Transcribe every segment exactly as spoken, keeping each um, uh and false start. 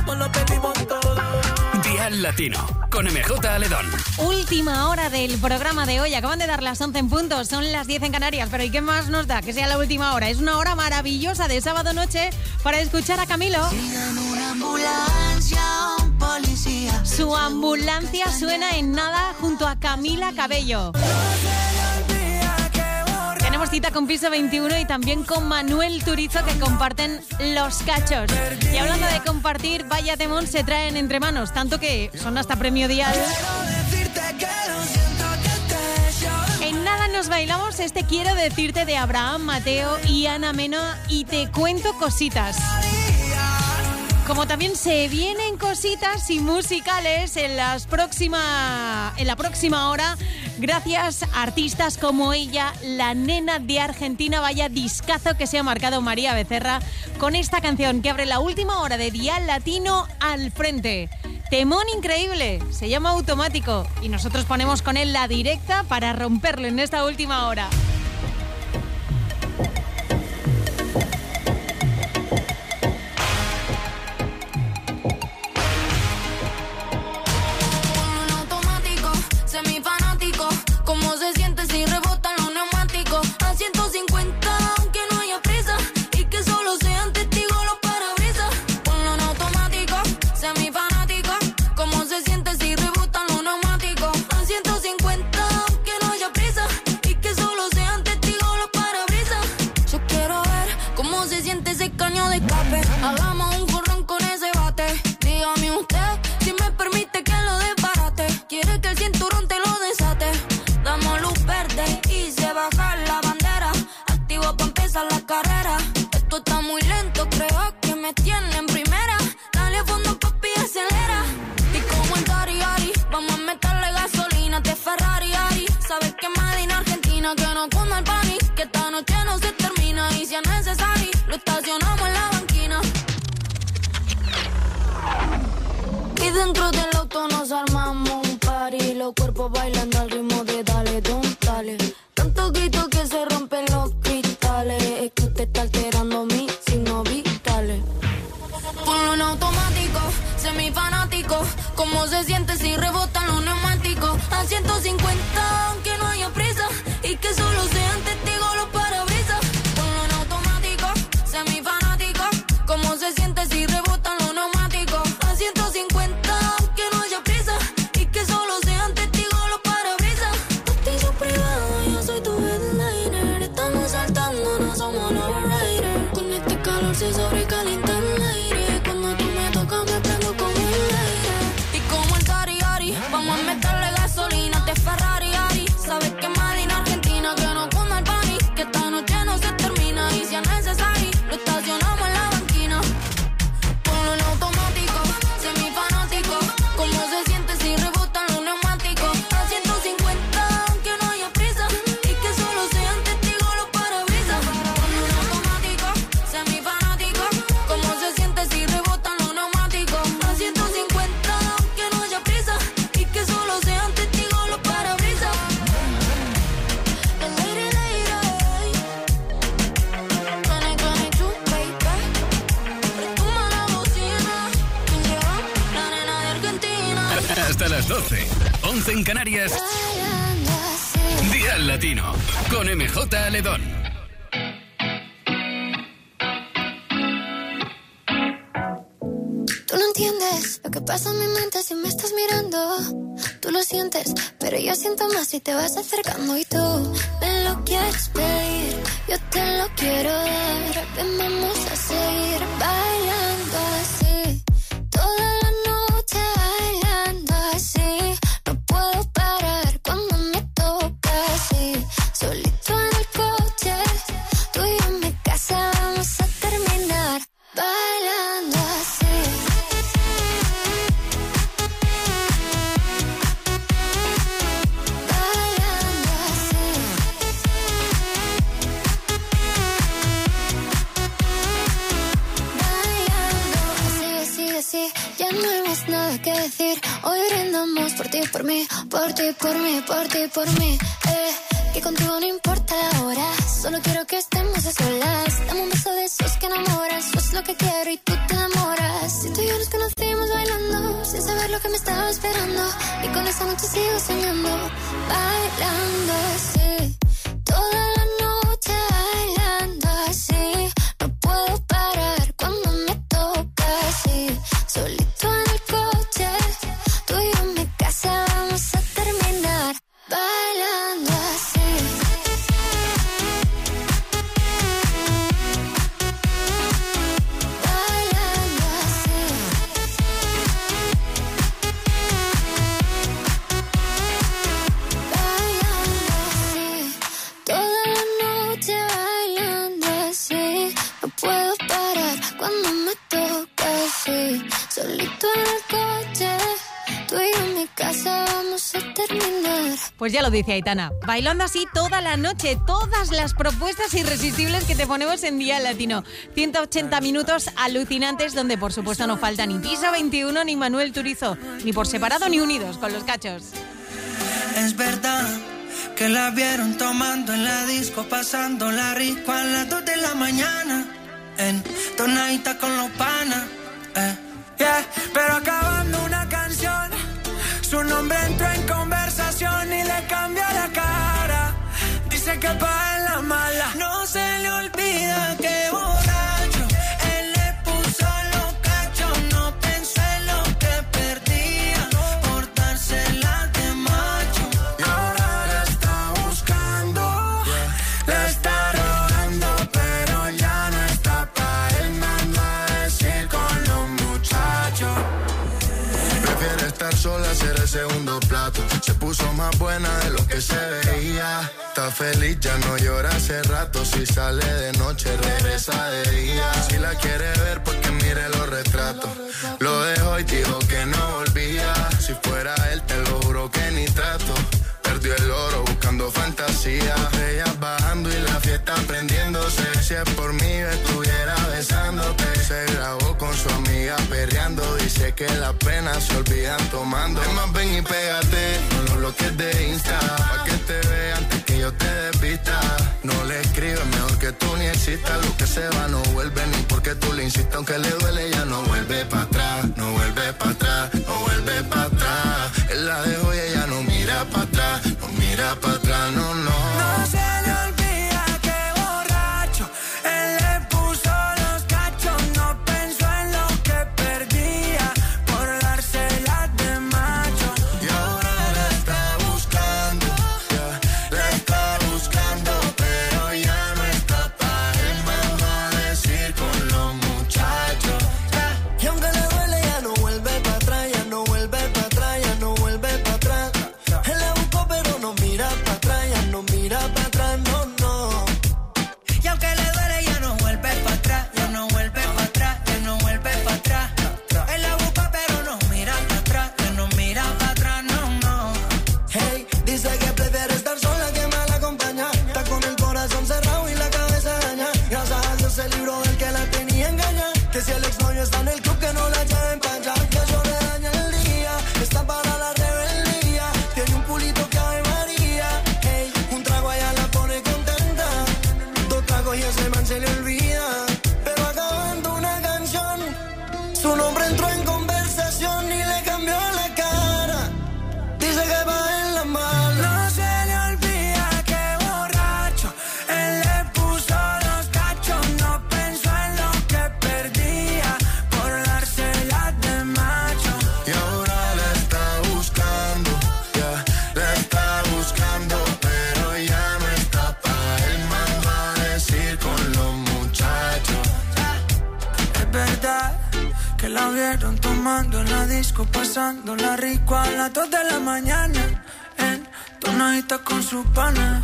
perdimos, lo perdimos todo. Dial Latino, con M J Aledón. Última hora del programa de hoy. Acaban de dar las once en punto, son las diez en Canarias. Pero ¿y qué más nos da que sea la última hora? Es una hora maravillosa de sábado noche para escuchar a Camilo. Una ambulancia, un policía. Su ambulancia suena en nada junto a Camila Cabello. Tenemos cita con Piso veintiuno y también con Manuel Turizo, que comparten Los Cachos. Y hablando de compartir, vaya temón se traen entre manos, tanto que son hasta premio Dial. En nada nos bailamos este Quiero decirte de Abraham Mateo y Ana Mena y Te cuento cositas. Como también se vienen cositas y musicales en las próxima, en la próxima hora, gracias a artistas como ella, la nena de Argentina, vaya discazo que se ha marcado María Becerra con esta canción que abre la última hora de Dial Latino al frente. Temón increíble, se llama Automático y nosotros ponemos con él la directa para romperlo en esta última hora. ¿Cómo se siente si rebotan los neumáticos? A ciento cincuenta, aunque no haya prisa, y que solo sean testigos los parabrisas. Ponlo en automático, sé mi fanático. ¿Cómo se siente si rebotan los neumáticos? A ciento cincuenta, aunque no haya prisa, y que solo sean testigos los parabrisas. Yo quiero ver cómo se siente ese caño de escape. Hagamos un jorrón con ese bate. Dígame usted si me permite que lo desbarate. Quiere que el cinturón te lo desate. Damos luz verde y se baja la bandera. Activo pa' empezar la carrera. Esto está muy lento, creo que me tiene en primera. Dale a fondo, papi, acelera. Y como en Dari Ari, vamos a meterle gasolina. Te Ferrari Ari, sabes que Made in Argentina. Que no cunda el pánico, que esta noche no se termina. Y si es necesario, lo estacionamos en la banquina. Y dentro del auto nos armamos un party. Los cuerpos bailando al ritmo de dale, don, dale. Tanto grito que se rompen los cristales. Es que usted está alterando mis signos vitales. Ponlo en automático, semifanático. ¿Cómo se siente si rebotan los neumáticos? A ciento cincuenta, aunque no haya prisa, y que solo sean testigos los parabrisas. Ponlo en automático, semifanático. ¿Cómo se siente si rebotan los neumáticos? A ciento cincuenta, aunque no haya prisa, y que solo sean testigos los parabrisas. Bautizo privado, yo soy tu headliner. Estamos saltando, no somos los riders. Con este calor se sobrecalienta el aire. Cuando tú me tocas me prendo como el aire. Y como el Dari Ari, vamos a meterle gasolina. Te Ferrari Ari, sabes que Made in Argentina. Que no cunda el pánico, que esta noche no se termina. Y si es necesario, lo estacionamos en la banquina. Ponlo en automático, semifanático. ¿Cómo se siente si rebotan los neumáticos? A ciento cincuenta, aunque no haya prisa, y que solo sean testigos los parabrisas. Ponlo en automático, semifanático. ¿Cómo se siente si rebotan los neumáticos? A ciento cincuenta, aunque no haya prisa, y que solo sean testigos los parabrisas. Lady, lady, connect, connect, you, baby. Retoma la bocina, ¿quién llegó? La nena de Argentina. Hasta las doce, once en Canarias. Dial Latino, con M J Aledón. Tú no entiendes lo que pasa en mi mente si me estás mirando. Tú lo sientes, pero yo siento más si te vas acercando. Y tú me lo quieres pedir, yo te lo quiero dar. Ven, vamos a seguir bailando así, toda la noche bailando así. No puedo parar cuando me toca así. Solito en el coche, tú y yo en mi casa vamos a terminar bailando así. Bailando así. Bailando así, así, así. Ya no hay más nada que decir. Hoy brindamos por ti, por mí, por ti, por mí, por ti, por mí. Eh, que contigo no importa la hora. Solo quiero que estemos a solas. Dame un beso de esos que enamoran. Eso es lo que quiero y tú te enamoras. Si tú y yo nos conocimos que me estaba esperando. Y con esa noche sigo soñando. Bailando así, toda la noche bailando así. No puedo parar cuando me toca así. Solito en el coche, tú y yo en mi casa vamos a terminar. Bailando así. Bailando así. Bailando así. Toda la noche bailando así. No puedo parar cuando me toca así. Solito en el coche, tú y yo en mi casa vamos a terminar. Pues ya lo dice Aitana, bailando así toda la noche, todas las propuestas irresistibles que te ponemos en Día Latino. ciento ochenta minutos alucinantes donde por supuesto no falta ni Piso veintiuno ni Manuel Turizo, ni por separado ni unidos con Los Cachos. Es verdad que la vieron tomando en la disco, pasando la rico a las dos de la mañana, en tonadita con los panas, eh, yeah. Pero acabando una canción, su nombre entró en conversación y le cambió la cara. Dice que pa' en la mala no se le olvida que borracho él le puso los cachos. No pensó en lo que perdía por dársela de macho. Y ahora la está buscando, la está rogando, pero ya no está pa' él, mandó a decir con los muchachos. Prefiere estar sola, ser el segundo plato. Se puso más buena de lo que se veía. Está feliz, ya no llora hace rato. Si sale de noche, regresa de día. Si la quiere ver, pues que mire los retratos. Lo dejó y dijo que no volvía. Si fuera él, te lo juro que ni trato. Perdió el oro buscando fantasía. Ellas bajando y la fiesta prendiéndose. Si es por mí, yo estuviera besándote. Se grabó con su amiga perreando. Dice que las penas se olvidan tomando. Es más, ven y pégate con los bloques de Insta, pa' que te vea antes que yo te desvista. No le escribes, mejor que tú ni existas. Lo que se va no vuelve, ni porque tú le insistas. Aunque le duele, ya no vuelve para atrás. No vuelve para atrás, no vuelve para atrás. Él la dejó y ella no mira para atrás. No mira para atrás, no, no. No se le olvida que borracho él le puso los cachos. No pensó en lo que perdía por dárselas de macho. Y ahora la está buscando, yeah, la está buscando, pero ya no está pa' él, mandó a decir con los muchachos, yeah. Y aunque le duele ya no vuelve para atrás, ya no vuelve para atrás, ya no vuelve para atrás. Él la buscó pero no mira para atrás, ya no mira para atrás, no, no. Y aunque le duele ya no vuelve para atrás, ya no vuelve para atrás, ya no vuelve para atrás. Él la busca pero no mira para atrás, ya no mira para atrás, no, no. Hey, dice que prefiere estar sola que mal acompañada. Está con el corazón cerrado y la cabeza dañada. Gracias a Dios se libró del que la tenía engañada. Que si el exnovio está en el club que no la lleven para allá. Que eso le daña el día, está para la rebeldía. Tiene un pulito que Ave María. Hey, un trago allá la pone contenta. Dos tragos y ese man se le olvida. Pero acabando una canción, su nombre entró en conversación y le cambió la cara. Dice que va en la mano. No se le olvida que borracho él le puso los cachos. No pensó en lo que perdía por dárselas de macho. Y ahora la está buscando, yeah, la está buscando, pero ya no está pa' él, mandó a decir con los muchachos. Es verdad que la vieron tomando en la disco, pasando la rico a las dos de la mañana, en tonadita con su pana.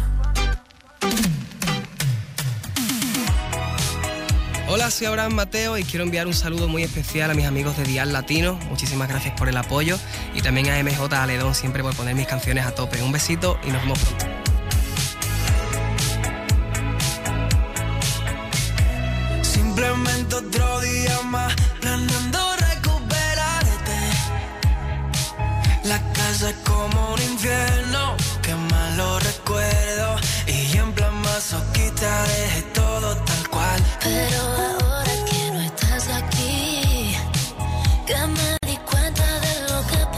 Hola, soy Abraham Mateo y quiero enviar un saludo muy especial a mis amigos de Dial Latino. Muchísimas gracias por el apoyo y también a M J Aledón siempre por poner mis canciones a tope. Un besito y nos vemos pronto. Simplemente otro día más, planeando recuperarte. La casa es como un infierno, qué malo recuerdo. Y en plan masoquista dejé todo tal cual. Pero ahora que no estás aquí, que me di cuenta de lo que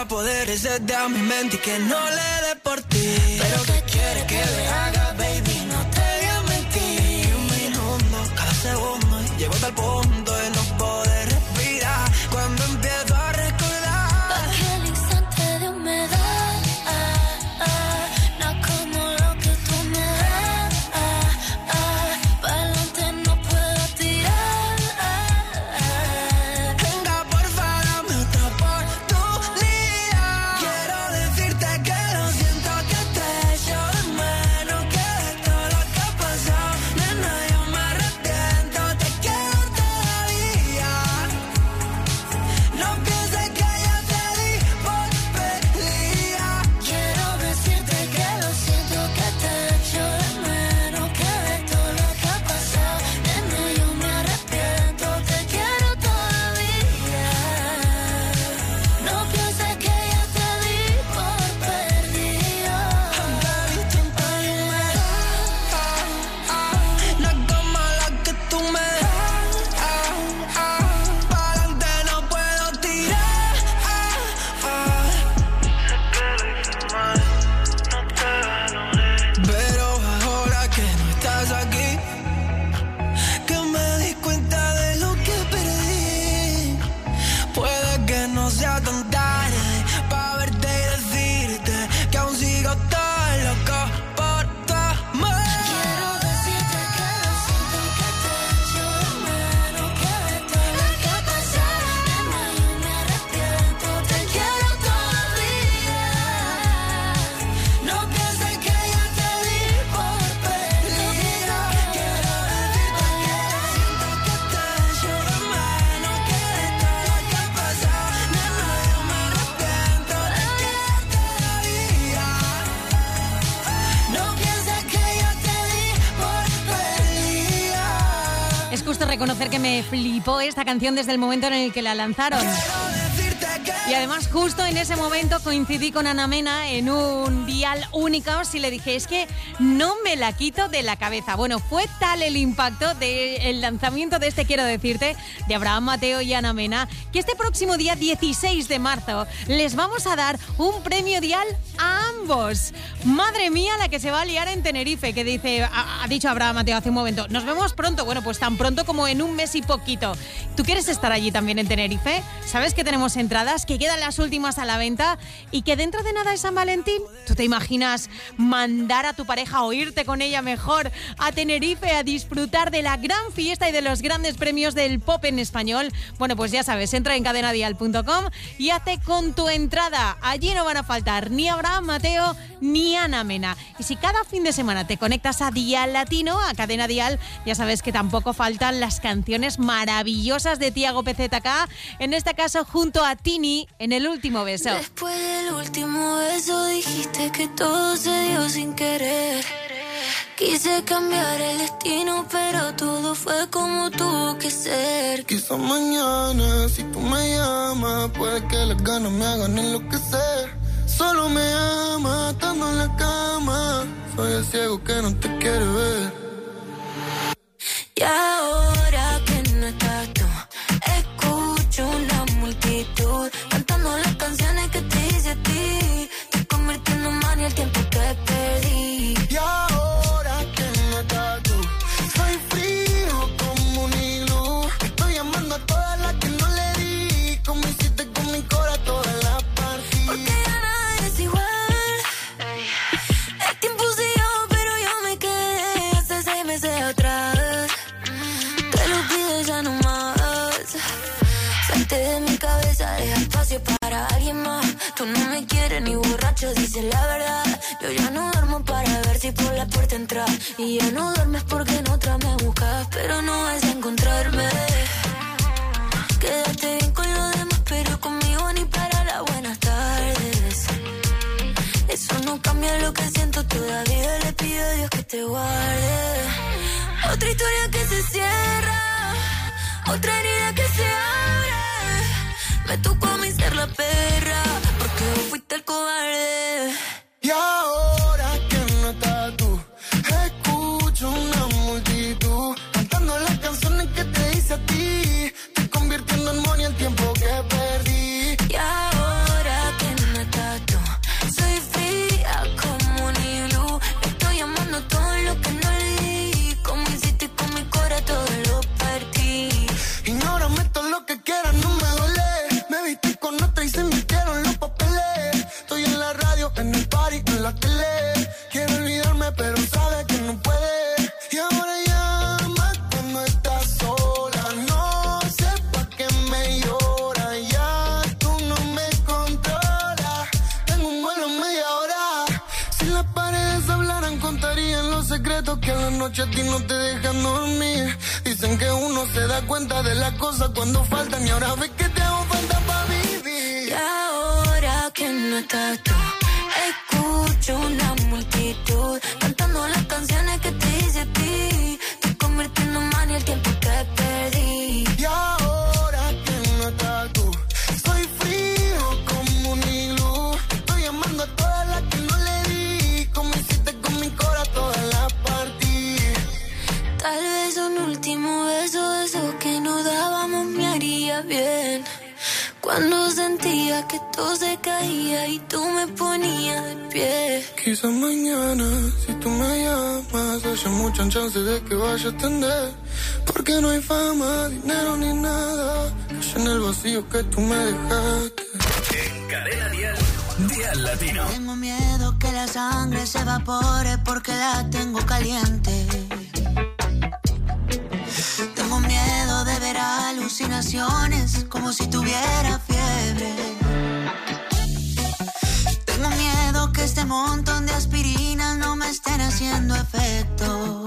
más poderes desde a mi mente y que no le dé por ti. Pero ¿qué quiere que le haga, baby? No te voy a mentir. Un minuto, cada segundo, y llego hasta el punto de no poder respirar. Cuando empiezo a recordar aquel instante de humedad, ah, ah, no como lo que tú me das, ah, ah, pa'lante no puedo tirar, ah, ah. Venga, porfa, dame otra oportunidad. Quiero decirte que lo siento, que te echo de menos, que de todo lo que ha pasado, nena, yo me arrepiento, te quiero todavía. No pienses que ya te di por perdida. Quiero decirte que lo siento, que te echo de menos, que de todo lo que ha pasado, nena, yo me arrepiento, te quiero todavía. No pienses que ya te di por perdida. Aunque visto un par y me das, no es como la que tú me das, pa'lante no puedo tirar. Pero ahora que no estás aquí, que me di cuenta de lo que perdí, puede que no sea tan tarde pa' verte y decirte que aún sigo tan loco por tu amor. Quiero decirte que lo siento, que te echo de menos, que de todo lo que ha pasado, nena, yo me arrepiento, te quiero todavía. No pienses que ya te di por perdida. Quiero decirte que lo siento, que te echo de menos, que de todo lo que ha pasado, nena, yo me arrepiento, te quiero todavía. No pienses que ya te di por perdida. Es justo reconocer que me flipó esta canción desde el momento en el que la lanzaron. Quiero decirte que Y además justo en ese momento coincidí con Ana Mena en un dial único y le dije, es que no me la quito de la cabeza. Bueno, fue tal el impacto del lanzamiento de este Quiero Decirte, de Abraham Mateo y Ana Mena, que este próximo día dieciséis de marzo les vamos a dar un premio dial a ambos. Madre mía, la que se va a liar en Tenerife, que dice, ha, ha dicho Abraham Mateo hace un momento, nos vemos pronto. Bueno, pues tan pronto como en un mes y poquito. ¿Tú quieres estar allí también en Tenerife? ¿Sabes que tenemos entradas, que quedan las últimas a la venta y que dentro de nada es San Valentín? ¿Tú te imaginas mandar a tu pareja o irte con ella mejor a Tenerife a disfrutar de la gran fiesta y de los grandes premios del pop en español? Bueno, pues ya sabes, entra en cadena dial punto com y hazte con tu entrada. Allí no van a faltar ni Abraham Mateo ni Ana Mena. Y si cada fin de semana te conectas a Dial Latino, a Cadena Dial, ya sabes que tampoco faltan las canciones maravillosas de Tiago P Z K, en este caso junto a Tini en El Último Beso. Después del último beso dijiste que todo se dio sin querer. Quise cambiar el destino, pero todo fue como tuvo que ser. Quizá mañana, si tú me llamas, puede que las ganas me hagan enloquecer. Solo me ama estando en la cama. Soy el ciego que no te quiere ver. Y ahora que no estás tú, escucho una multitud cantando las canciones que te hice a ti. Te convirtiendo en mal y el tiempo que perdí. Y ahora que no estás tú, soy frío como un iglú. Estoy amando a todas las que no le di, como hiciste con mi corazón todas las partí. Porque ya nada es igual. El tiempo siguió, pero yo me quedé hace seis meses atrás. Te lo pido ya no más. Salte de mi cabeza, deja espacio para alguien más. Tú no me quieres ni borracho, dices la verdad. Yo ya no duermo para ver si por la puerta entras. Y ya no duermes porque en otra me buscas, pero no vas a encontrarme. Quédate bien con los demás, pero conmigo ni para las buenas tardes. Eso no cambia lo que siento, todavía le pido a Dios que te guarde. Otra historia que se cierra, otra herida que se abre. Me tocó a mí ser la perra, porque vos fuiste el cobarde. Y ahora que no estás tú, escucho una multitud cantando las canciones que te hice a ti. Te convirtiendo en money el tiempo que perdí. Y ahora que y se invirtieron los papeles. Estoy en la radio, en el party, en la tele. Quiero olvidarme, pero sabe que no puede. Y ahora llama cuando estás sola. No sé pa' qué me llora. Ya tú no me controlas. Tengo un vuelo en media hora. Si las paredes hablaran, contarían los secretos que a la noche a ti no te dejan dormir. Dicen que uno se da cuenta de las cosas cuando faltan. Y ahora ves que te hago falta pa' vivir. Y ahora que no estás tú, escucho una multitud cantando las canciones que te hice a ti. Estoy convirtiendo mal y el tiempo que perdí. Y ahora que no estás tú, soy frío como un iglú. Estoy llamando a todas las que no le di. Como hiciste con mi corazón, todas las partí. Tal vez un último beso, eso que nos dábamos me haría bien. Cuando sentía que todo se caía y tú me ponías de pie. Quizás mañana, si tú me llamas, haya muchas chances de que vaya a atender. Porque no hay fama, dinero ni nada. Cayó en el vacío que tú me dejaste. En Cadena Dial, Dial Latino. Tengo miedo que la sangre se evapore porque la tengo caliente. Tengo miedo de ver alucinaciones como si tuviera fiebre. Tengo miedo que este montón de aspirinas no me estén haciendo efecto.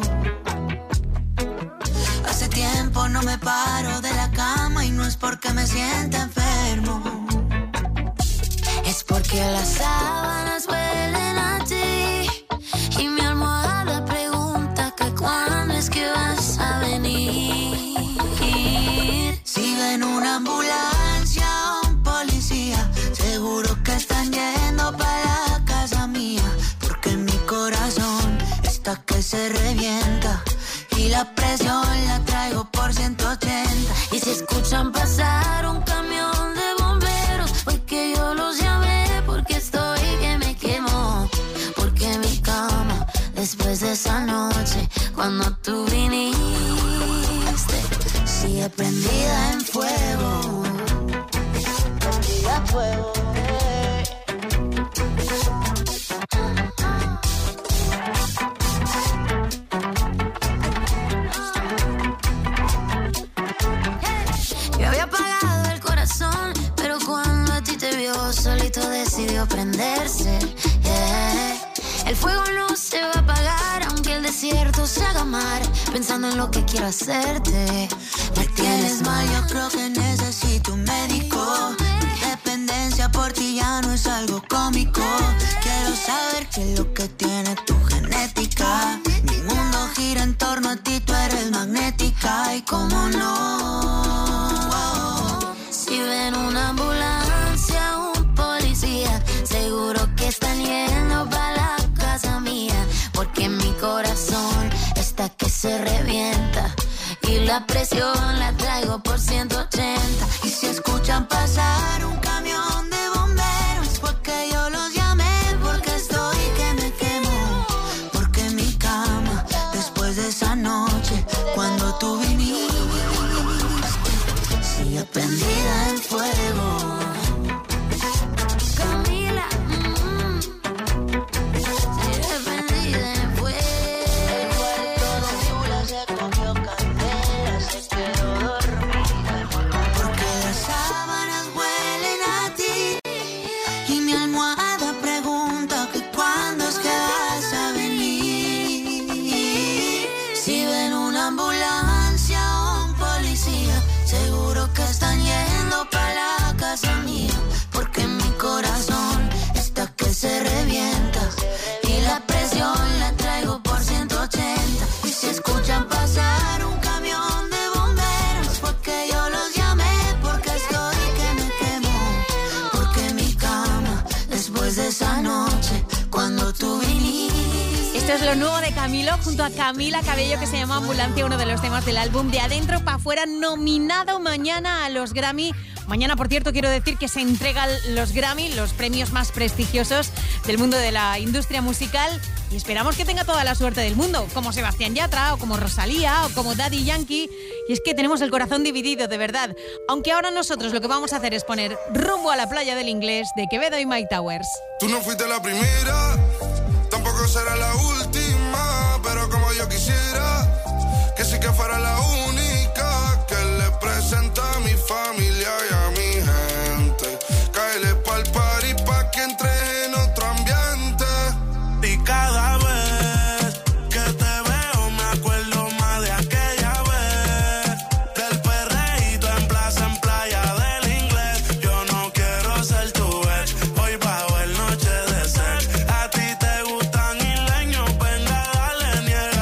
Hace tiempo no me paro de la cama y no es porque me sienta enfermo. Es porque las sábanas huelen a ti y mi almohada pregunta que cuándo es que vas a venir. Si ven una ambulancia o un policía, seguro que están yendo para la casa mía. Porque mi corazón está que se revienta y la presión la traigo por ciento ochenta. Y si escuchan pasar un camión de bomberos, fue que yo los llamé porque estoy que me quemo. Porque mi cama, después de esa noche, cuando tú viniste, sigue prendida en fuego. Prendida a fuego. Yo había apagado el corazón, pero cuando a ti te vio, solito decidió prenderse. Yeah. El fuego no se va a apagar, aunque el desierto se haga mar. Pensando en lo que quiero hacerte. Me tienes mal, yo creo que necesito un médico. Mi dependencia por ti ya no es algo cómico. Quiero saber qué es lo que tiene tu genética. Mi mundo gira en torno a ti, tú eres magnética. Y cómo no, wow. Si ven una ambulancia o un policía, seguro que están yendo para la casa mía. Porque mi corazón está que se revienta y la presión la traigo por ciento ochenta. Y si escuchan pasar un camión de bomberos, porque yo los llamé, porque estoy que me quemo. Porque mi cama, después de esa noche, cuando tú viniste, sigue prendida en fuego. Camila, mm, sigue prendida en fuego. El cuarto de Chula se comió candela, se quedó dormida. Porque las sábanas huelen a ti y mi almohada pregunta que cuándo es que vas a venir. Si ven una ambulancia o un policía, seguro que están yendo para la casa mía. Porque mi corazón está que se revienta y la presión la traigo por ciento ochenta. Y si escuchan pasar un camión de bomberos, porque yo los llamé, porque estoy que me quemo. Porque mi cama, después de esa noche, cuando tú viniste. Esto es lo nuevo de Camilo junto a Camila Cabello, que se llama Ambulancia, uno de los temas del álbum De Adentro para Afuera, nominado mañana a los Grammy Mañana, por cierto, quiero decir que se entregan los Grammy, los premios más prestigiosos del mundo de la industria musical, y esperamos que tenga toda la suerte del mundo, como Sebastián Yatra, o como Rosalía, o como Daddy Yankee. Y es que tenemos el corazón dividido, de verdad. Aunque ahora nosotros lo que vamos a hacer es poner Rumbo a la Playa del Inglés de Quevedo y Mike Towers. Tú no fuiste la primera, tampoco será la última, pero como yo quisiera que sí que fuera la única que le presenta a mi familia y a mi gente. Cáele pa'l party pa' que entre en otro ambiente. Y cada vez que te veo me acuerdo más de aquella vez, del perreíto en plaza, en playa del Inglés. Yo no quiero ser tu ex, hoy bajo el noche de sex. A ti te gustan isleños, venga dale,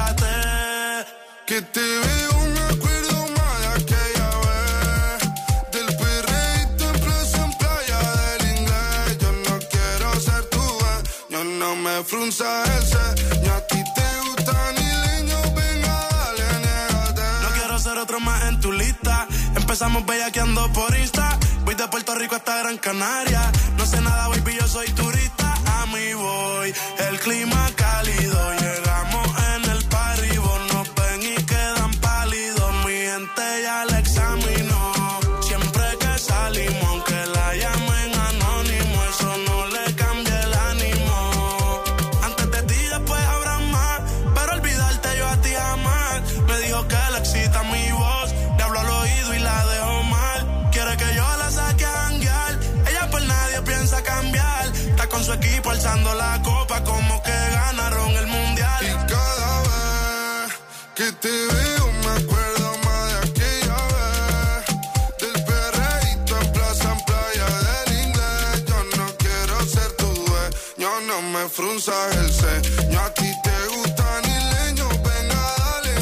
niégate. Que te veo, me acuerdo más de aquella vez, del perreíto en plaza, en playa del Inglés. Yo no quiero ser tu ex, yo no me frunza el ceño. A ti te gustan isleños, venga dale, niégate. No quiero ser otro más en tu lista. Empezamos bellaqueando por Insta. Voy de Puerto Rico hasta Gran Canaria. No sé nada, baby, yo soy turista. A mí voy, el clima cálido. Llegamos en el party, vos nos ven y quedan pálidos. Mi gente ya la examinó. Siempre que salimos, aunque la llamen anónimo, eso no le cambia el ánimo. Antes de ti, después habrá más, pero olvidarte yo a ti jamás. Me dijo que le excita mi voz, le hablo al oído y la dejo mal. Quiere que yo la saque a janguear, ella por nadie piensa cambiar. Está con su equipo alzando la copa como que ganaron el mundial. Y cada vez que te veo me acuerdo más de aquella vez, del perreíto en plaza, en playa del Inglés. Yo no quiero ser tu ex, yo no me frunzas el ceño. A ti te gustan isleños, venga dale,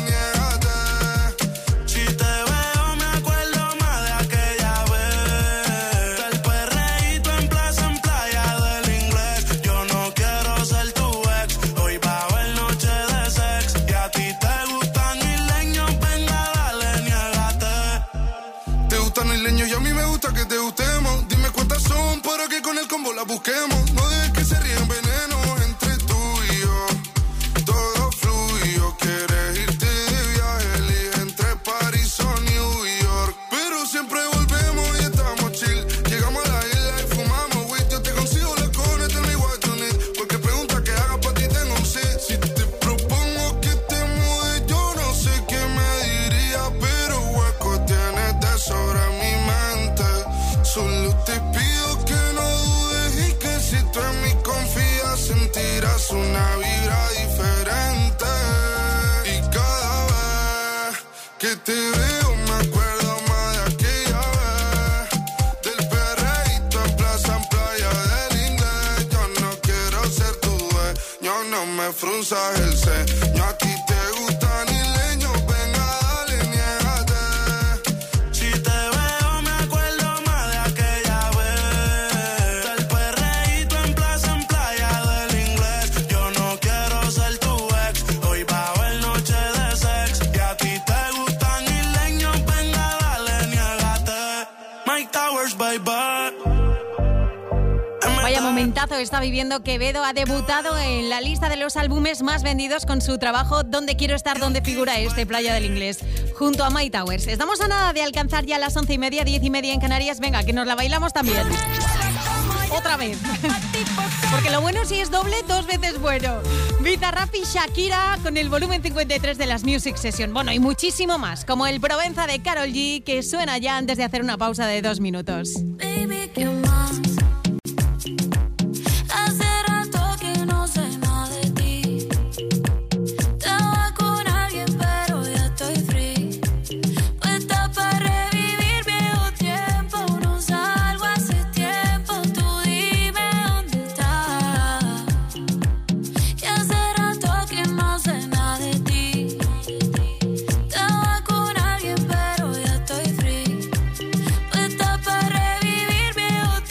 niégate. Si te veo me acuerdo más de aquella vez, del perreíto en plaza, en playa del Inglés. Yo no quiero ser tu ex, hoy bajo el noche de sex. Y a ti te gustan isleños, venga dale, niégate. Te gustan isleños y a mí me gusta que te gustemos. Dime cuántas son para que con el combo las busquemos. No dejes que se ríen veneno entre tú y yo. Todo fluyo, quieres irte de viaje, elige entre París o New York. Pero siempre volvemos y estamos chill. Llegamos a la isla y fumamos weed. Yo te consigo la cone, tell me what you need. Porque pregunta que haga pa' ti tengo un sí. Si te propongo que te mude, yo no sé qué me diría, pero hueco tienes de sobra en mi mente. Solo te pido que no dudes y que si tú en mí confías sentirás una vibra diferente. Y cada vez que te veo me acuerdo más de aquella vez, del perreíto en plaza, en playa del Inglés. Yo no quiero ser tu ex, yo no me frunzas el ceño. A ti te gustan isleños, venga dale, niégate. Si te veo me acuerdo más de aquella vez, del perreíto en plaza, en playa del Inglés. Yo no quiero ser tu ex, hoy bajo el noche de sex. Y a ti te gustan isleños, venga dale, niégate. Mike Towers, baby. Vaya momentazo está viviendo Quevedo. Ha debutado en la lista de los álbumes más vendidos con su trabajo Donde quiero estar, donde figura este, Playa del Inglés, junto a Mike Towers. Estamos a nada de alcanzar ya las once y media, diez y media en Canarias. Venga, que nos la bailamos también. Otra vez. Porque lo bueno si es doble, dos veces bueno. Bizarrap y Shakira con el volumen cincuenta y tres de las Music Session. Bueno, y muchísimo más, como el Provenza de Karol G, que suena ya antes de hacer una pausa de dos minutos. Baby, ¿qué más? Hace rato que no sé nada de ti. Estaba con alguien, pero ya estoy free. Puesta para revivir viejo tiempo. No salgo hace tiempo. Tú dime dónde estás. Que hace rato que no sé nada de ti. Estaba con alguien, pero ya estoy free. Puesta para revivir viejo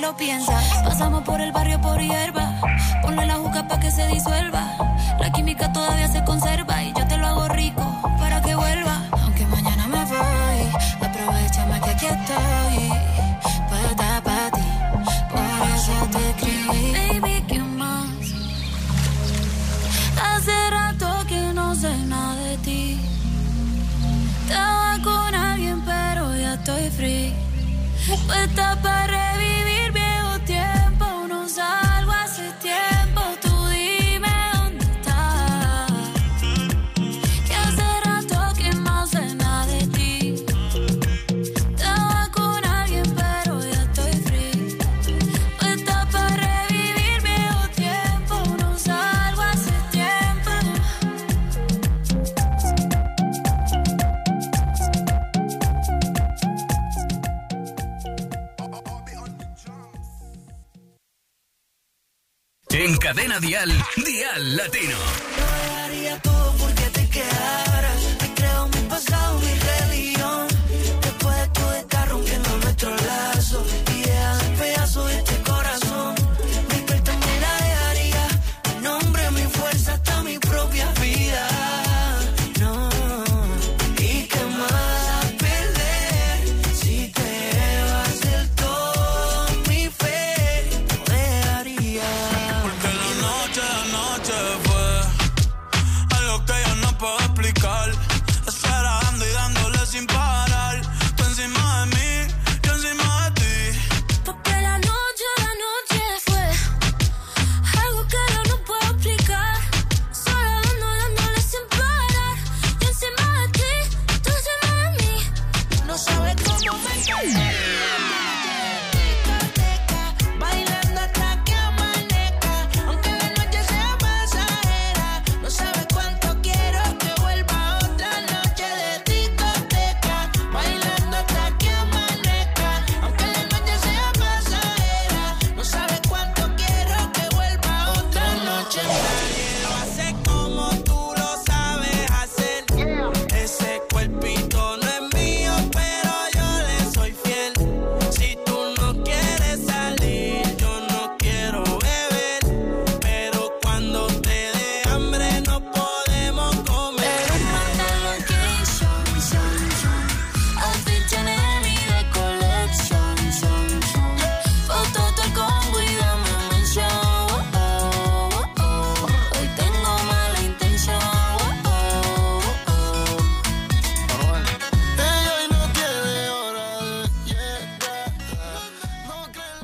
lo piensas. Pasamos por el barrio por hierba. Ponle la juca pa' que se disuelva. La química todavía se conserva y yo te lo hago rico para que vuelva. Aunque mañana me voy, aprovechame que aquí estoy. Puesta pa' ti, por eso te escribí. Baby, ¿qué más? Hace rato que no sé nada de ti. Estaba con alguien pero ya estoy free. Puesta pa' revivir viejo tiempo. No salgo hace tiempo. Tú dime dónde estás. Que hace rato que no sé nada de ti. Estaba con alguien pero ya estoy free. Puesta pa' revivir viejo tiempo. No salgo hace tiempo. En Cadena Dial, Dial Latino. Yo daría todo porque te quedaras. Me creo mi pasado, mi religión. Después de todo está rompiendo nuestro lazo. Y deja el pedazo de este corazón. Mi carta me la dejaría. Mi nombre, mi fuerza, hasta mi propia vida. No, y qué más perder. Si te vas del todo, mi fe no dejaría. Porque la noche, la noche fue algo que yo no puedo explicar. Estar dando y dándole sin parar. Tú encima de mí, yo encima de ti. Porque la noche, la noche fue algo que yo no puedo explicar. Solo dando, dándole sin parar. Yo encima de ti, tú encima de mí. No sabes cómo me encantaría. Bailando hasta que amanezca. Aunque la noche sea pasajera. No sabes cuánto quiero que vuelva otra noche de discoteca. Bailando hasta que amanezca. Aunque la noche sea pasajera. No sabes cuánto quiero que vuelva otra noche. Nadie lo hace como tú lo sabes hacer. Ese cuerpito no es mío, pero yo le soy fiel. Si tú no quieres salir, yo no quiero beber. Pero cuando te dé hambre no podemos comer. Manda location, son, son. Outfit tiene mi de colección, son, son. Foto te con y dame mención. Oh, oh, oh. Hoy tengo mala intención. Oh, oh, oh. Ella hoy no tiene hora de llegar. No creen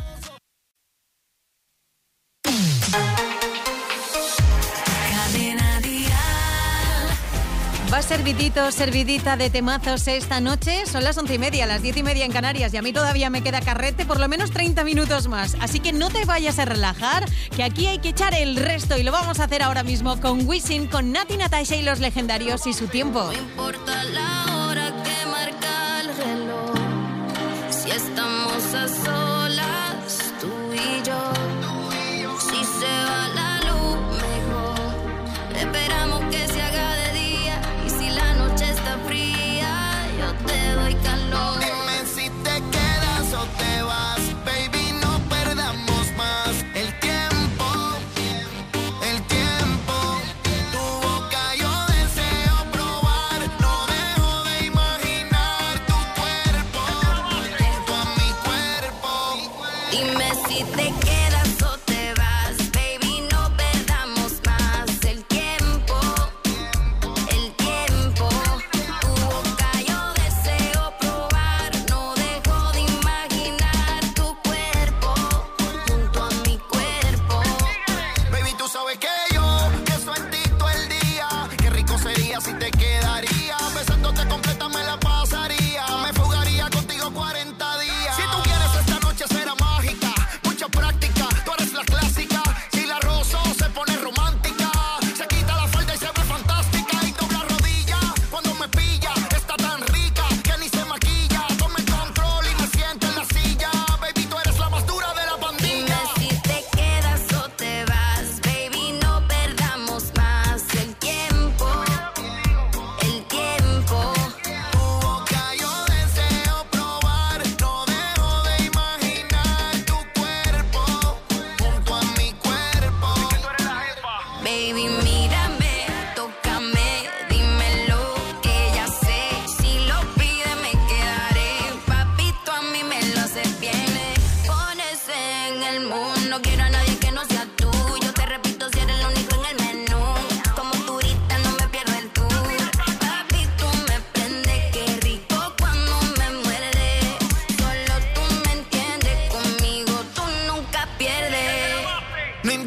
los Cadena Dial. Va servidito, servidita de temazos esta noche. Son las once y media, las diez y media en Canarias. Y a mí todavía me queda carrete por lo menos treinta minutos más. Así que no te vayas a relajar, que aquí hay que echar el resto. Y lo vamos a hacer ahora mismo con Wisin, con Nati Natasha y los legendarios y su tiempo. No importa la hora que marca el reloj. Si estamos a solas, tú y yo. Si se va la luz, mejor. Esperamos que se haga de día. Y si la noche está fría, yo te doy calor. Dime si te quedas o te vas, baby, no perdamos más el tiempo, el tiempo. Tu boca yo deseo probar, no dejo de imaginar tu cuerpo junto a mi cuerpo. Dime si te quedas o te vas, baby, no perdamos más el tiempo, el tiempo. Tu boca yo deseo probar, no dejo de imaginar tu cuerpo junto a mi cuerpo. Baby, tú sabes que yo pienso en ti todo el día. Qué rico sería si te quedaría. Besándote completa me la pasaría. Me fugaría contigo cuarenta días. Si tú quieres esta noche será mágica. Mucha práctica, tú eres la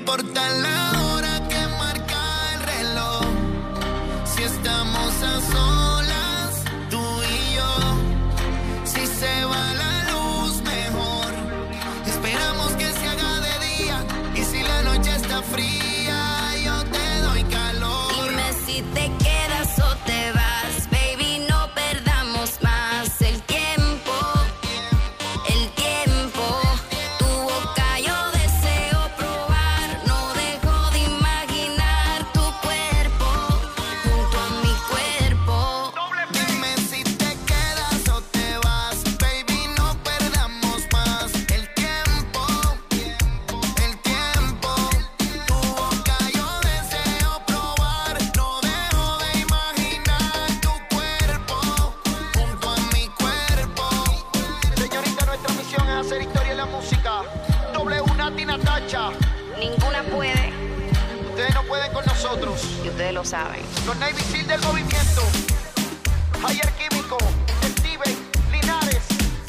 importa la hora que marca el reloj. Si estamos a solas, tú y yo. Si se va la luz, mejor. Esperamos que se haga de día. Y si la noche está fría, yo te doy calor. Dime si te quedas o te vas, baby, no perdamos más el tiempo, el tiempo. Tu boca yo deseo probar, no dejo de imaginar tu cuerpo junto a mi cuerpo. Dime si te quedas o te vas, baby, no perdamos más el tiempo, el tiempo. Tu boca yo deseo probar, no dejo de imaginar tu cuerpo junto a mi cuerpo. Señorita, nuestra misión es hacer historia en la música. W Nati Natacha, Ninguna puede, ustedes no pueden con nosotros. y ustedes lo saben. Los Navy Seal del movimiento, Javier Químico, Steven Linares.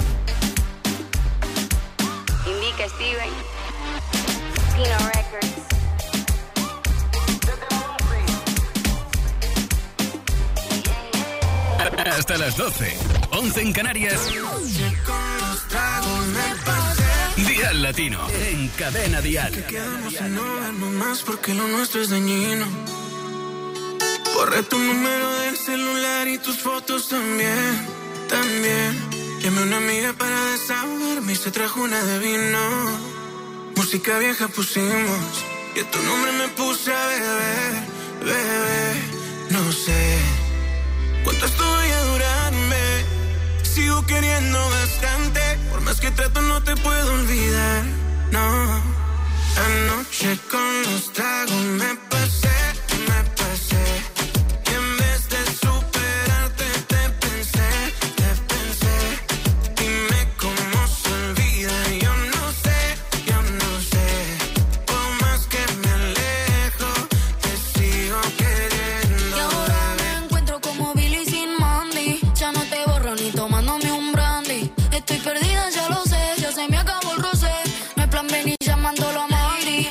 Indica Steven, Tino Records. Hasta las doce. once en Canarias. Dial Latino. En Cadena Dial. Quedamos en no vernos más porque lo nuestro es dañino. Borré tu número del celular y tus fotos también, también. Llamé a una amiga para desahogarme y se trajo una de vino. Música vieja pusimos y a tu nombre me puse a beber, bebé. No sé cuánto esto voy a durarme. Sigo queriendo bastante, por más que trato no te puedo olvidar, no. Anoche con los tragos me pasé, me pasé. Y en vez de superarte te pensé, te pensé. Dime cómo se olvida, yo no sé, yo no sé. Por más que me alejo, te sigo queriendo. Y ahora me encuentro como Billy sin Mandy. Ya no te borro ni tomándome un brandy. Estoy perdida, ya lo sé, ya se me acabó el rosé. No hay plan B ni llamándolo a Mandy.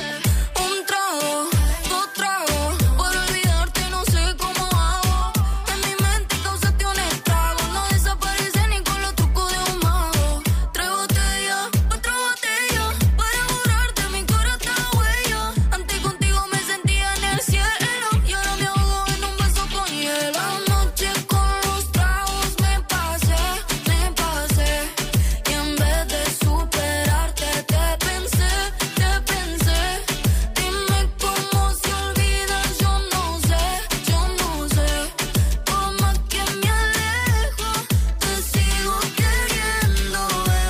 Un trago, dos tragos, por olvidarte no sé cómo hago. En mi mente causaste un estrago, no desaparece ni con los trucos de un mago. Tres botellas, otra botella, para borrarte mi corazón huella. Antes contigo me sentía en el cielo y ahora me ahogo en un beso con hielo. Anoche con los tragos me pasé, me pasé. Y en vez de superarte te pensé, te pensé. Dime cómo se olvida, yo no sé, yo no sé. Por más que me alejo, te sigo queriendo,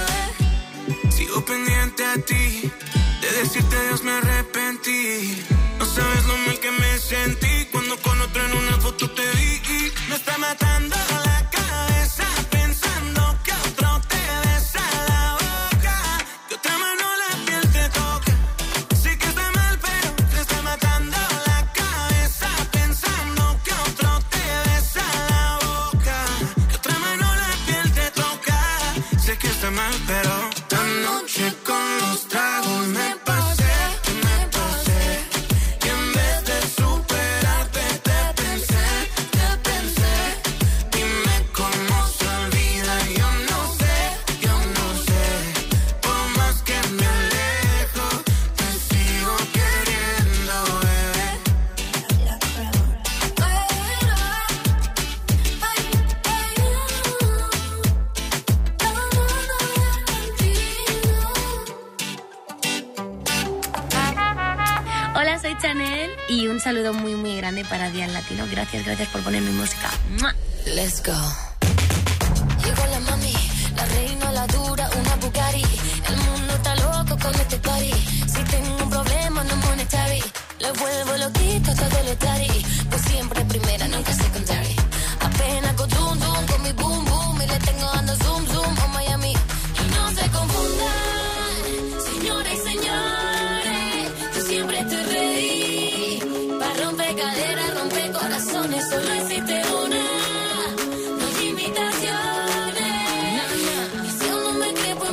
bebé. Sigo pendiente a ti, de decirte adiós me arrepentí. No sabes lo mal que me sentí cuando con otro en una foto te vi. Me está matando la cabeza pensando que otro te besa la boca, que otra mano la piel te toca. Sé que está mal pero te está matando la cabeza pensando que otro te besa la boca, que otra mano la piel te toca. Sé que está mal pero anoche con los tragos me pasé, me pasé. Y en vez de superarte te pensé, te pensé. Dime cómo se olvida, yo no sé, yo no sé. Por más que me alejo, te sigo queriendo, bebé. Hola, soy Chanel y un saludo muy muy grande para Dial Latino. Gracias, gracias por poner mi música. ¡Mua! Let's go. Llegó la mami, la reina, la dura, una Bugatti. El mundo está loco con este party. Si tengo un problema no monetary, le vuelvo loquito todo lo tari. Pues siempre primera, nunca secondary. Apenas con zoom zoom, con mi boom boom. Y le tengo dando zoom zoom a Miami. Y no se confundan, señores y señores, yo siempre estoy ready. Para romper caderas, romper corazones, solo existe una. No hay imitaciones. Y si aún no me cree, pues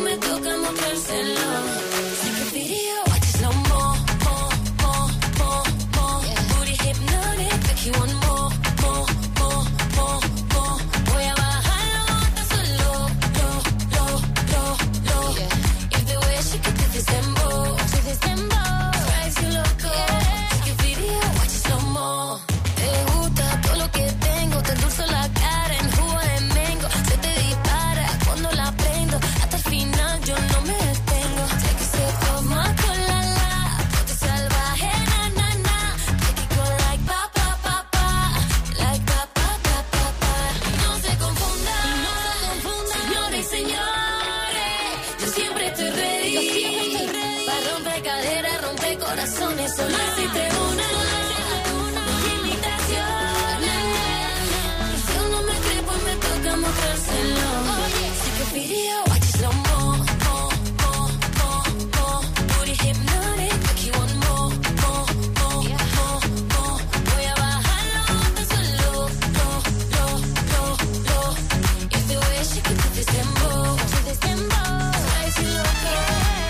corazones, solo existe una. No hay imitaciones. Y si uno me cree, pues me toca mostrárselo. Así que pidió, watch it slow mo, mo, mo, mo, mo. Booty hypnotic, aquí one more, more, more, more, more. Voy a bajarlo hasta solo, lo, lo, lo, lo. If the way she can do this tempo, do this tempo, spicy loco.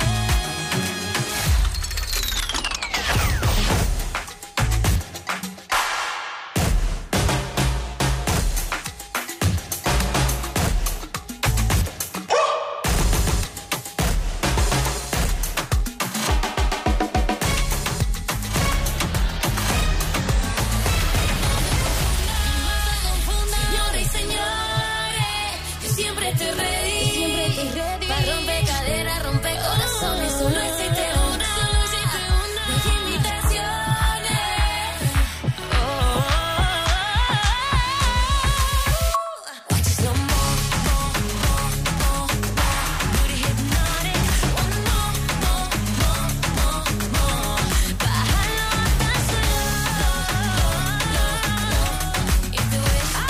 Señoras y señores, yo siempre estoy ready. Siempre estoy ready. Para romper caderas, romper corazones, solo existe una. Solo existe una. No hay imitaciones. Oh, oh, oh. Watch it slow mo, mo, mo, mo, mo. Booty hypnotic. One more, more, more, more, more. Bájalo hasta solo, lo, lo, lo. If the way she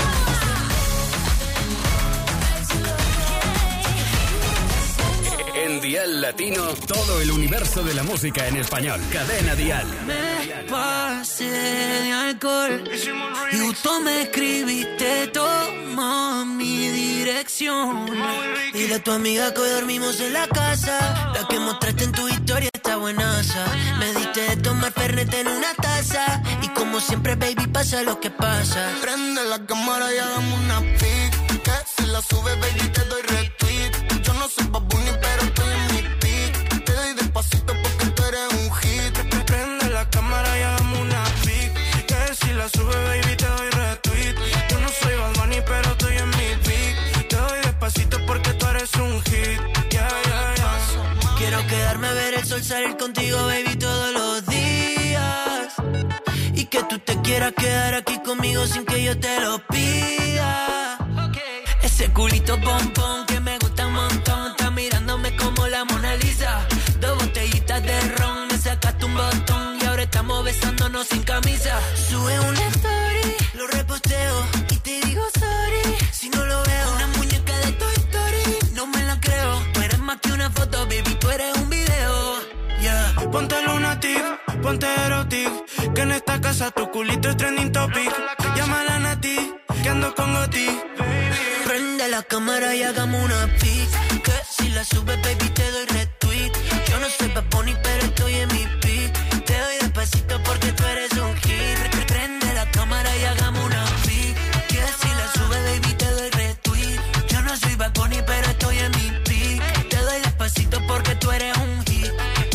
En Dial Latino, todo el universo de la música en español. Cadena Dial. Me pasé de alcohol y justo me escribiste, toma mi dirección. Dile a tu amiga que hoy dormimos en la casa. La que mostraste en tu historia está buenaza. Me diste de tomar Fernet en una taza. Y como siempre, baby, pasa lo que pasa. Prende la cámara y hagamos una pic. Que si la sube, baby, te doy retweet. Yo no soy Bad Bunny, pero estoy en mi pic. Te doy despacito porque tú eres un hit. Prende la cámara y hagamos una pic. Que si la sube, baby, te doy retweet. Yo no soy Bad Bunny, pero estoy en mi pic. Te doy despacito porque tú eres un hit. Yeah, yeah, yeah. Quiero quedarme a ver el sol salir contigo, baby, todos los días. Y que tú te quieras quedar aquí conmigo sin que yo te lo pida. Ese culito pompón que me gusta un montón. Está mirándome como la Mona Lisa. Dos botellitas de ron, me sacaste un botón. Y ahora estamos besándonos sin camisa. Sube una story, lo reposteo y te digo sorry si no lo veo. Una muñeca de Toy Story, no me la creo. Tú eres más que una foto, baby, tú eres un video. Yeah. Ponte lunatic, ponte erotic. Que en esta casa tu culito es trending topic. Llámala a Nati, que ando con Goti. Prende la cámara y hagamos una pic. Que si la subes, baby, te doy retweet. Yo no soy Bad Bunny, pero estoy en mi pic. Te doy despacito porque tú eres un hit. Prende la cámara y hagamos una pic. Que si la subes, baby, te doy retweet. Yo no soy Bad Bunny, pero estoy en mi pic. Te doy despacito porque tú eres un hit.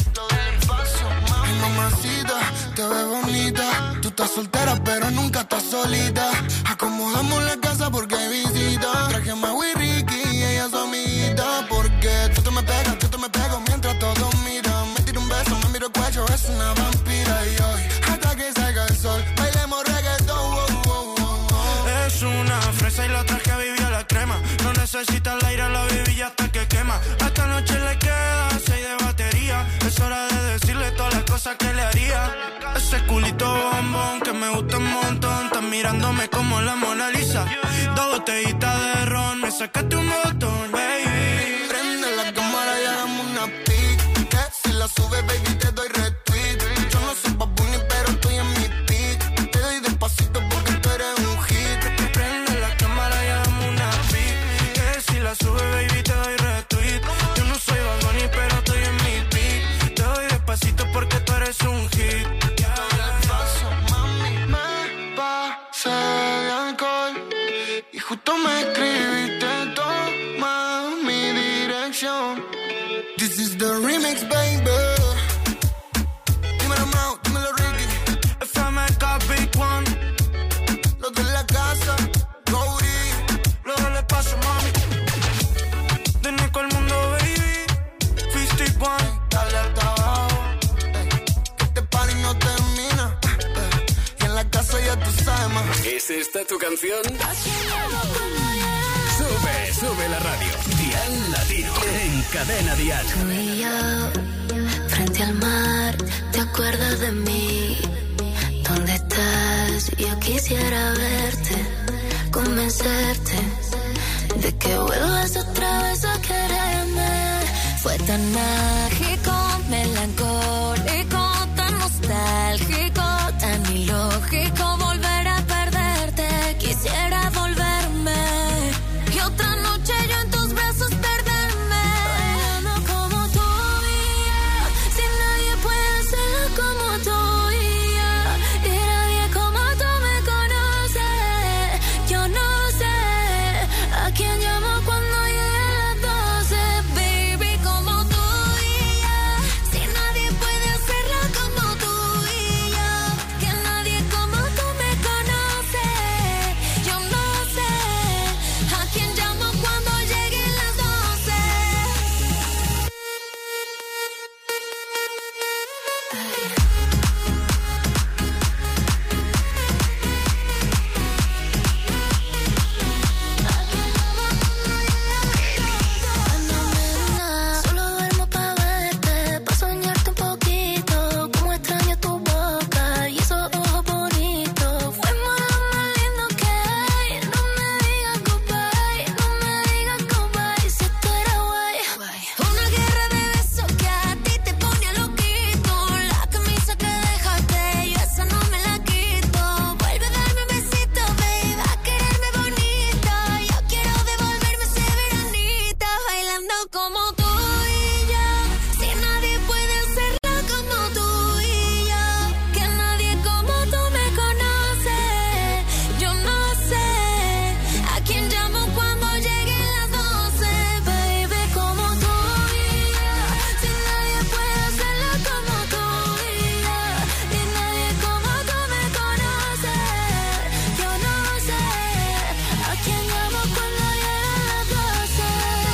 Ay, mamacita, te ves bonita. Tú estás soltera, pero nunca estás solita. Acomodamos la casa porque hay visita. Traje a Maui Ricky y ella es su amiguita. Porque tú te me pegas, tú te me pego mientras todos miran. Me tiro un beso, me miro el cuello, es una vampira. Y hoy, hasta que salga el sol, bailemos reggaetón. Oh, oh, oh, oh. Es una fresa y la traje a vivir a la crema. No necesita el aire, la baby hasta que quema. A esta noche le queda seis de batería. Es hora de decirle todas las cosas que le haría. Ese culito bombón que me gusta un montón. Estás mirándome como la Mona Lisa. Dos botellitas de ron, me sacaste un botón, baby. Prende la cámara y hagamos una pic. Que si la sube, baby, te doy retweet. Yo no soy Bad Bunny, pero estoy en mi pic. Te doy despacito porque tú eres un hit. Prende la cámara y hagamos una pic. Que si la sube, baby, te doy retweet. Yo no soy Bad Bunny, pero estoy en mi pic. Te doy despacito porque tú eres un hit. Me pasé de alcohol y justo me escribiste, toma mi dirección. This is the remix, baby. Dímelo, Mau, dímelo, Ricky. F M K Big One. Los de la casa, Cody. Luego le paso, mami. De Nico al mundo, baby. cincuenta y uno. Dale hasta abajo, ey, que este party no termina, ey, y en la casa ya tú sabes más. ¿Es esta tu canción? Sube, sube la radio. Dial Latino en Cadena Dial. Tú y yo, frente al mar, ¿te acuerdas? de mí. ¿Dónde estás? Yo quisiera verte, convencerte de que vuelvas otra vez a quererme. Fue tan mágico, melancólico, tan nostálgico, tan ilógico volver a perderte. Quisiera volverme y otra noche yo en tus brazos perderme. Bailando como tú y yo, si nadie puede hacerlo como tú y yo, y nadie como tú me conoce. Yo no sé a quién llamo cuando llegue las doce, baby, como tú y yo, si nadie puede hacerlo como tú y yo, que nadie como tú me conoce. Yo no sé a quién llamo cuando lleguen las doce. Solo duermo pa' verte, pa' soñarte un poquito. Como extraño tu boca y esos ojos bonitos. Fuimos lo más lindo que hay. No me digas goodbye, no me digas goodbye. Si esto era guay. Una guerra de besos que a ti te pone loquito. La camisa que dejaste, yo esa no me la quito. Vuelve a darme un besito, baby, a quererme bonita. Yo quiero devolverme ese veranito. Bailando como tú y yo, si nadie puede hacerlo como tú y yo, que nadie como tú me conoce. Yo no sé a quién llamo cuando lleguen las doce, baby, como tú y yo, si nadie puede hacerlo como tú y yo, y nadie como tú me conoce. Yo no sé a quién llamo cuando lleguen las doce.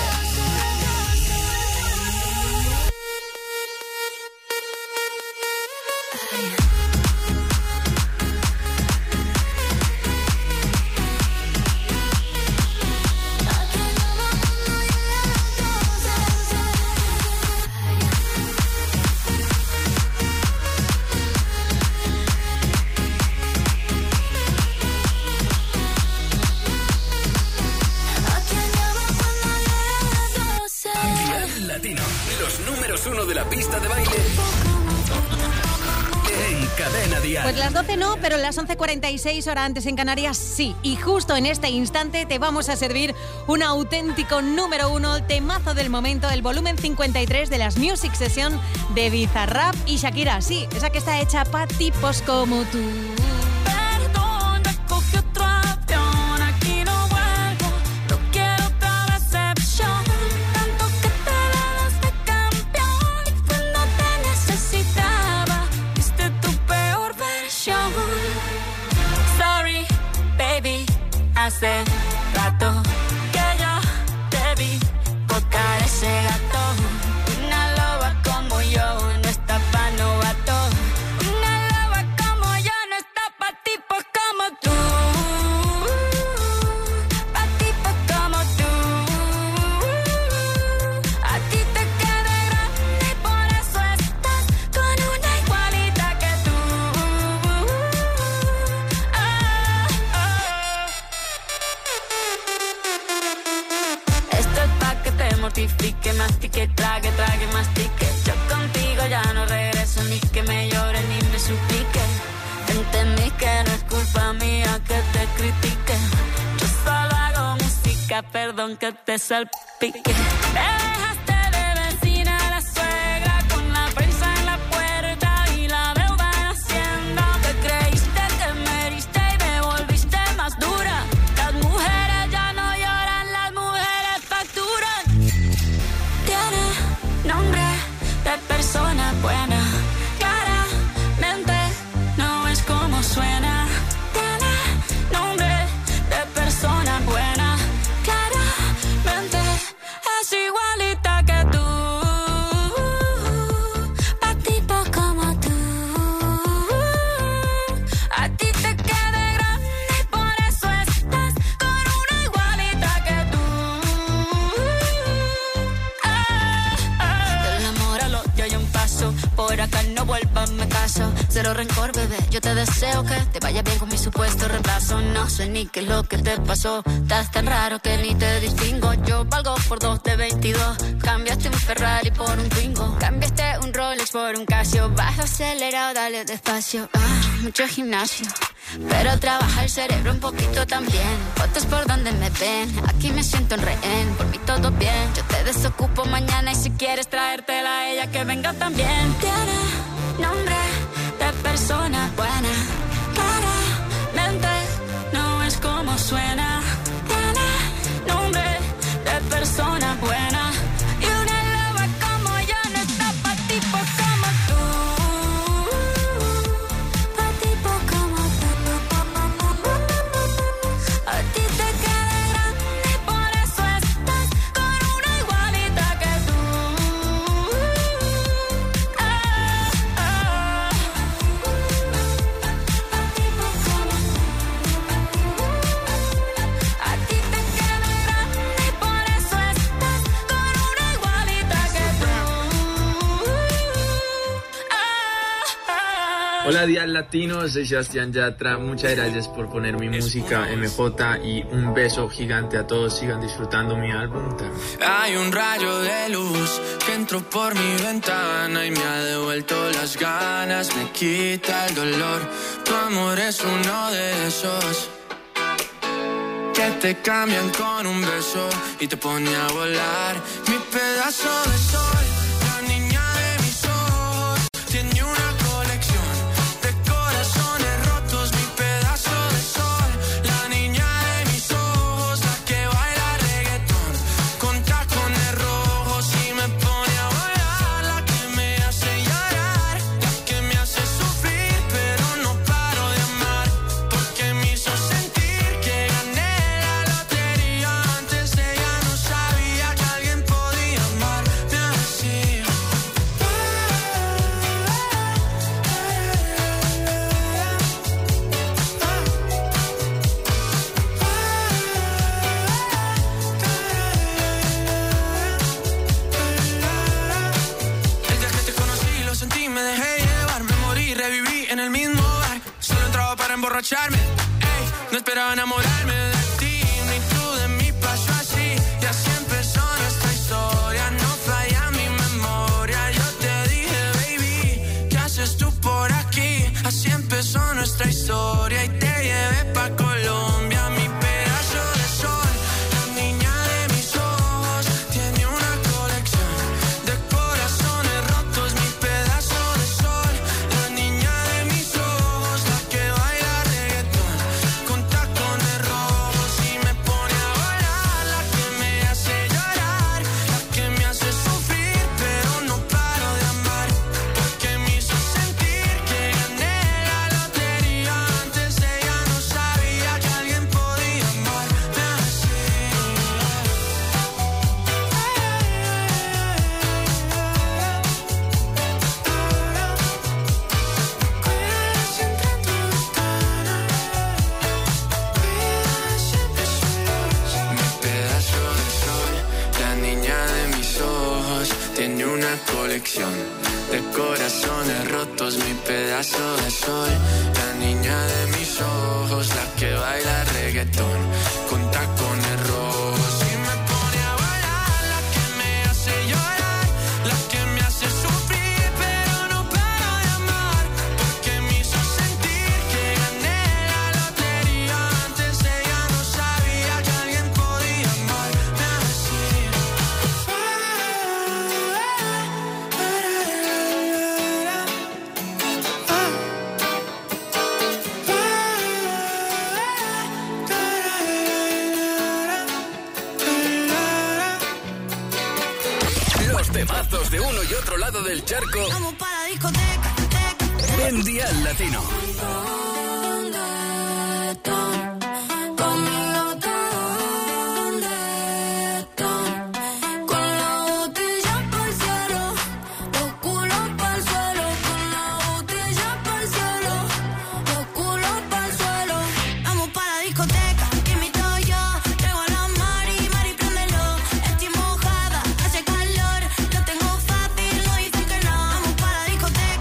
¿A quién llamo cuando lleguen las doce? Dial Latino, los números uno de la pista de baile en Cadena Dial. Pues las doce no, pero las once cuarenta y seis hora antes en Canarias sí. Y justo en este instante te vamos a servir un auténtico número uno, temazo del momento, el volumen cincuenta y tres de las Music Session de Bizarrap y Shakira. Sí, esa que está hecha para tipos como tú. Perdón, ya cogí otro avión, aquí no vuelvo, no quiero otra decepción. Tanto que te dabas de campeón, cuando te necesitaba, viste tu peor versión. Sorry, baby, hace rato que yo te vi tocar ese gato. Una loba como yo no está pa' novato. Una loba como yo no está pa' tipos como tú. Pa' tipos como tú. A ti te queda grande y por eso estás con una igualita que tú. Ah, ah. Esto es pa' que te mortifique, mastique, trague, trague, mastique. Yo contigo ya no regreso, ni que me llore ni me suplique. Entendí que no es culpa mía que te critique. Yo solo hago música, perdón que te salpique. Me dejaste de vecina a la suegra, con la prensa en la puerta y la deuda en Hacienda. Te creíste que me heriste y me volviste más dura. Las mujeres ya no lloran, las mujeres facturan. Tiene nombre de persona buena, claramente no es como suena. Tiene nombre de persona buena, claramente es igualita espera que no vuelva, me caso. Cero rencor, bebé, yo te deseo que te vaya bien con mi supuesto reemplazo. No sé ni qué es lo que te pasó, estás tan raro que ni te distingo. Yo valgo por dos de veintidós, cambiaste un Ferrari por un Twingo. Cambiaste un Rolex por un Casio, vas acelerado, dale despacio. Ah, mucho gimnasio, pero trabaja el cerebro un poquito también. Fotos por donde me ven, aquí me siento en rehén. Por mí todo bien, yo te desocupo mañana. Y si quieres traértela a ella, que venga también. Tiene nombre de persona buena, claramente no es como suena. Tiene nombre de persona buena, y una loba como yo no está pa' tipos como tú. Pa' tipos como tú. A ti te queda grande, por eso estás con una igualita que tú. Ah, ah. Pa' tipos como tú. A ti te queda grande, por eso estás con una igualita que tú. Ah, ah. Hola Días Latinos, soy Sebastián Yatra, muchas gracias por poner mi música M J y un beso gigante a todos, sigan disfrutando mi álbum. Hay un rayo de luz que entró por mi ventana y me ha devuelto las ganas, me quita el dolor. Tu amor es uno de esos que te cambian con un beso y te pone a volar. Mi pedazo de sol, la niña de mis ojos, tiene una colección de corazones rotos. Mi pedazo de sol, la niña de mis ojos, la que baila reggaetón con tacones rojos y me pone a volar. La que me hace llorar, la que me hace sufrir, pero no paro de amar, porque me hizo sentir que gané la lotería. Antes ella no sabía que alguien podía amarme así. Desde que te conocí lo sentí, me dejé llevar, me morí, reviví en el mismo bar. Solo entraba para emborracharme, ey, no esperaba enamorarme de ti, ni tú de mí, pasó así. Y así empezó nuestra historia, no falla mi memoria. Yo te dije, baby, ¿qué haces tú por aquí? Así empezó nuestra historia y te llevé pa' Colombia. Mi pedazo de sol, la niña de mis ojos, tiene una colección de corazones rotos. Mi pedazo de sol, la niña de mis ojos, la que baila reggaetón con tacones rojos y me pone a volar. La que me hace llorar, la que me hace sufrir, pero no paro de amar, porque me hizo sentir que gané la lotería. Antes ella no sabía que alguien podía amarme así. Mi pedazo de sol, la niña de mis ojos, tiene una colección de corazones rotos. Mi pedazo de sol, la niña de mis ojos, la que baila reggaetón con tacones rojos y me pone a volar. La que me hace llorar, la que me hace sufrir, pero no paro de amar, porque me hizo sentir que gané la lotería. Antes ella no sabía que alguien podía amarme así. Los temazos de uno y otro lado del charco Vamos para la discoteca, teca. en Dial Latino. ¿Dónde están? Conmigo, ¿dónde están? Con la botella pa'l cielo, los culos pa'l suelo. Con la botella pa'l cielo, los culos pa'l suelo. Vamos para la discoteca, que invito yo. Traigo a la Mari, Mari, préndelo. Estoy mojada, hace calor. Lo tengo fácil, no dicen que no. Vamos para la discoteca.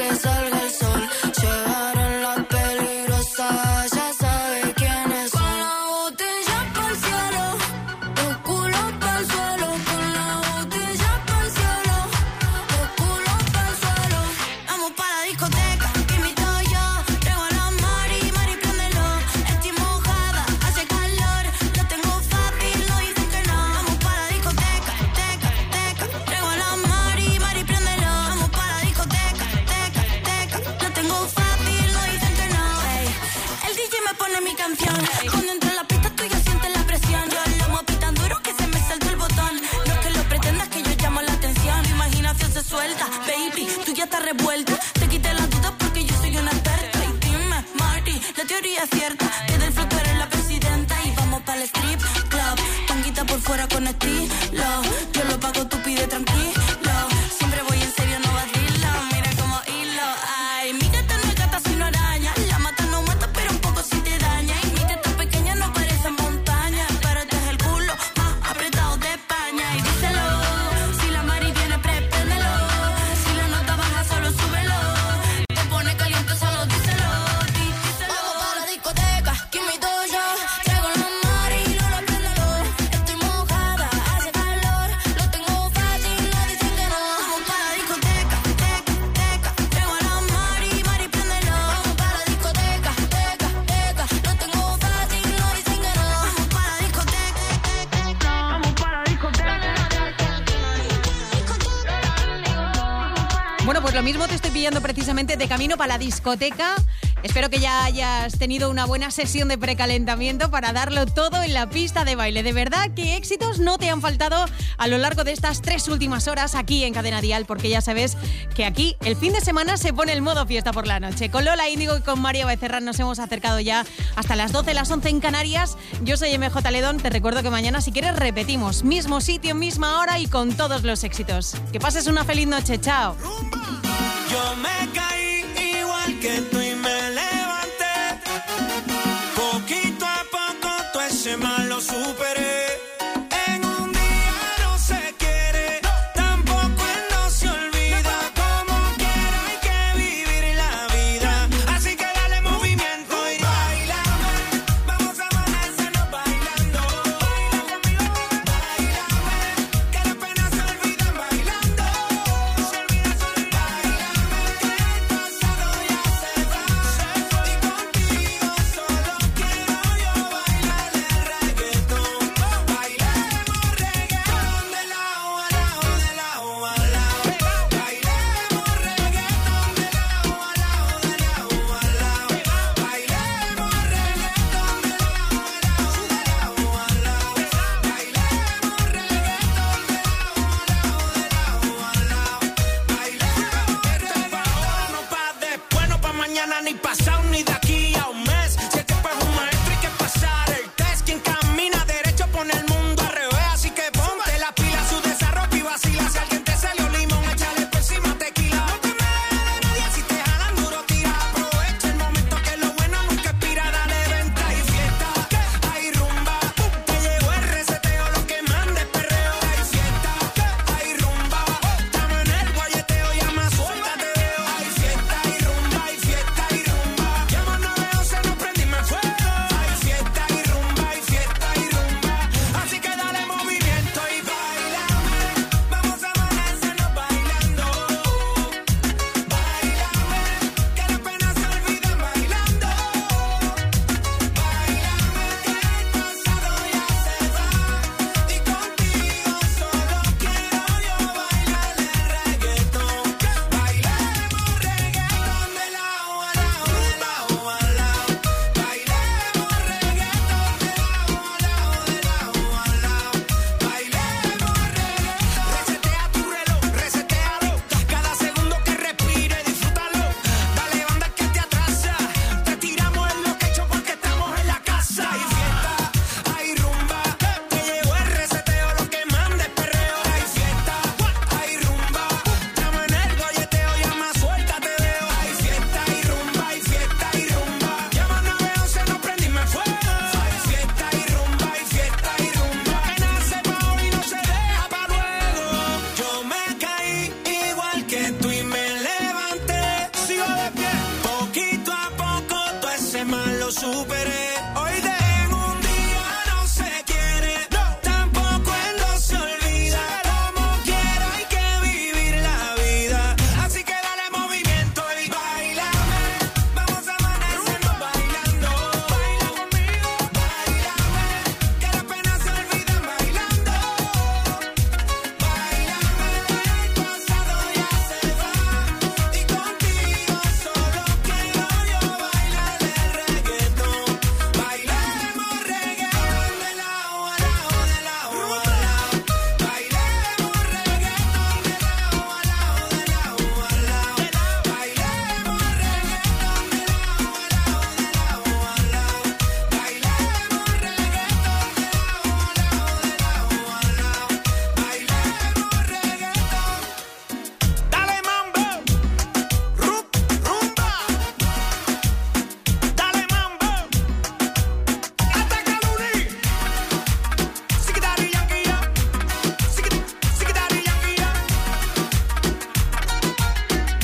que salga el sol. Llegaron las peligrosas, ya sabe quiénes son. Con la botella pa'l cielo, los culos pa'l suelo. Con la botella pa'l cielo, los culos pa'l suelo. Vamos pa' la discoteca, que invito yo. Traigo a la Mari, Mari, préndelo. Estoy mojada, hace calor. Lo tengo fácil, no dicen que no. Vamos pa' la discoteca, teca, teca. Traigo a la Mari, Mari, préndelo. Vamos pa' la discoteca, teca, teca. Lo tengo fácil, no dicen que no. Ey. El D J me pone mi canción. Cuando entro en la pista tú ya sientes la presión. Yo lo moví tan duro que se me saltó el botón. No es que lo pretendas, que yo llamo la atención. Tu imaginación se suelta, baby, tú ya estás revuelta. Te quité las dudas porque yo soy una experta. Y dime, Marty, la teoría es cierta, que del flow tú eres la presidenta. Y vamos para el strip club, tanguita por fuera con estilo. Yo lo pago, tú pide tranquilo. Siempre voy en serio, no vacilo. Mira como hilo. Ay, mi gata no es gata sino araña. La mata no mata, pero un poco sí te daña. Y mi teta pequeña no parece montaña, pero este es el culo más apretado de España. Y díselo, si la Mari viene, prepéndelo. Si la nota baja, solo súbelo. Te pone caliente, solo díselo. Dí- díselo. Vamos para la discoteca, que invito yo. Traigo la Mari, no la préndelo. Estoy mojada, hace calor. Lo tengo fácil, no dicen que no. Vamos para la discoteca, teca, teca. Traigo a la Mari, Mari, préndelo. Vamos para la discoteca, teca, teca. Lo tengo fácil, no dicen que no. Vamos para la discoteca, vamos para la discoteca. Bueno, pues lo mismo te estoy pillando precisamente de camino para la discoteca. Espero que ya hayas tenido una buena sesión de precalentamiento para darlo todo en la pista de baile. De verdad que éxitos no te han faltado a lo largo de estas tres últimas horas aquí en Cadena Dial, porque ya sabes que aquí el fin de semana se pone el modo fiesta por la noche. Con Lola Índigo y con María Becerra nos hemos acercado ya hasta las doce, las once en Canarias. Yo soy M J Ledón. Te recuerdo que mañana, si quieres, repetimos. Mismo sitio, misma hora y con todos los éxitos. Que pases una feliz noche. Chao.